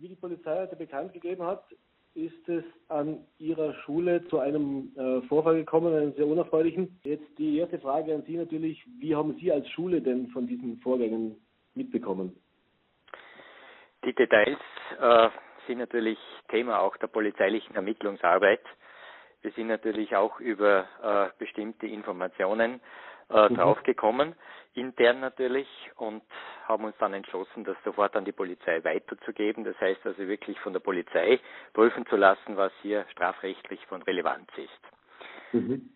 wie die Polizei heute bekannt gegeben hat, ist es an Ihrer Schule zu einem Vorfall gekommen, einem sehr unerfreulichen. Jetzt die erste Frage an Sie natürlich, wie haben Sie als Schule denn von diesen Vorgängen mitbekommen? Die Details sind natürlich Thema auch der polizeilichen Ermittlungsarbeit. Wir sind natürlich auch über bestimmte Informationen draufgekommen, intern natürlich, und haben uns dann entschlossen, das sofort an die Polizei weiterzugeben. Das heißt also wirklich von der Polizei prüfen zu lassen, was hier strafrechtlich von Relevanz ist. Mhm.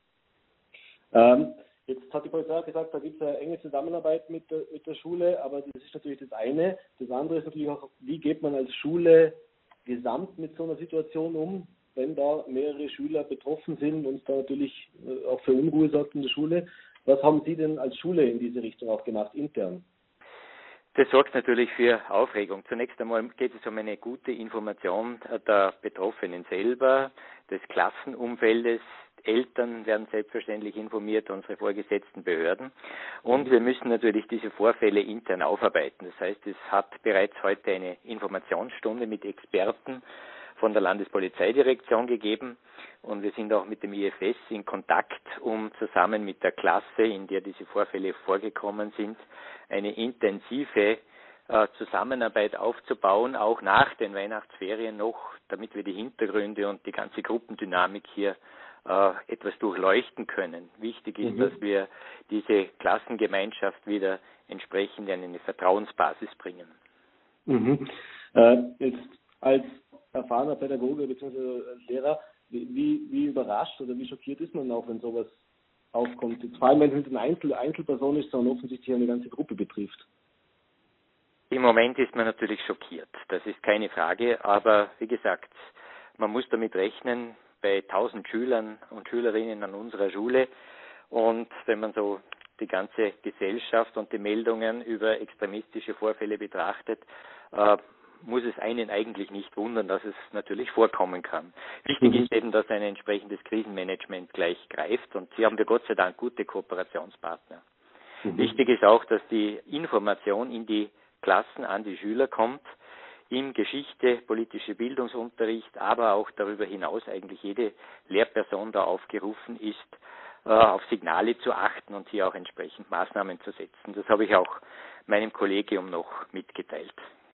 Jetzt hat die Polizei gesagt, da gibt es eine enge Zusammenarbeit mit der Schule, aber das ist natürlich das eine. Das andere ist natürlich auch, wie geht man als Schule gesamt mit so einer Situation um, wenn da mehrere Schüler betroffen sind und es da natürlich auch für Unruhe sorgt in der Schule. Was haben Sie denn als Schule in diese Richtung auch gemacht, intern? Das sorgt natürlich für Aufregung. Zunächst einmal geht es um eine gute Information der Betroffenen selber, des Klassenumfeldes. Eltern werden selbstverständlich informiert, unsere vorgesetzten Behörden. Und wir müssen natürlich diese Vorfälle intern aufarbeiten. Das heißt, es hat bereits heute eine Informationsstunde mit Experten von der Landespolizeidirektion gegeben. Und wir sind auch mit dem IFS in Kontakt, um zusammen mit der Klasse, in der diese Vorfälle vorgekommen sind, eine intensive Zusammenarbeit aufzubauen, auch nach den Weihnachtsferien noch, damit wir die Hintergründe und die ganze Gruppendynamik hier etwas durchleuchten können. Wichtig ist, dass wir diese Klassengemeinschaft wieder entsprechend in eine Vertrauensbasis bringen. Jetzt als erfahrener Pädagoge bzw. Lehrer, wie überrascht oder wie schockiert ist man auch, wenn sowas aufkommt? Vor allem, wenn es eine Einzelperson ist, sondern offensichtlich eine ganze Gruppe betrifft. Im Moment ist man natürlich schockiert, das ist keine Frage, aber wie gesagt, man muss damit rechnen, bei 1000 Schülern und Schülerinnen an unserer Schule, und wenn man so die ganze Gesellschaft und die Meldungen über extremistische Vorfälle betrachtet, muss es einen eigentlich nicht wundern, dass es natürlich vorkommen kann. Wichtig ist eben, dass ein entsprechendes Krisenmanagement gleich greift, und hier haben wir Gott sei Dank gute Kooperationspartner. Wichtig ist auch, dass die Information in die Klassen an die Schüler kommt, im Geschichte, politische Bildungsunterricht, aber auch darüber hinaus eigentlich jede Lehrperson da aufgerufen ist, auf Signale zu achten und hier auch entsprechend Maßnahmen zu setzen. Das habe ich auch meinem Kollegium noch mitgeteilt.